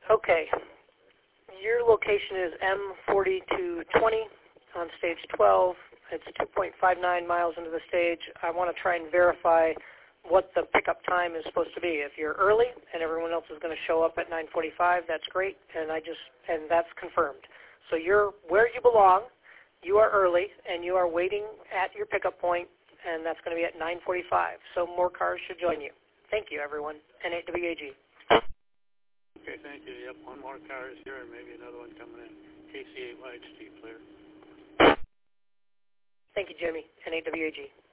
Okay. Your location is M4220 on stage 12. It's 2.59 miles into the stage. I want to try and verify what the pickup time is supposed to be. If you're early and everyone else is going to show up at 9:45, that's great, and that's confirmed. So you're where you belong. You are early, and you are waiting at your pickup point, and that's going to be at 9:45. So more cars should join you. Thank you, everyone. N8WAG. Okay, thank you. Yep, one more car is here, and maybe another one coming in. KC8 Light, Steve Clear. Thank you, Jimmy. N8WAG.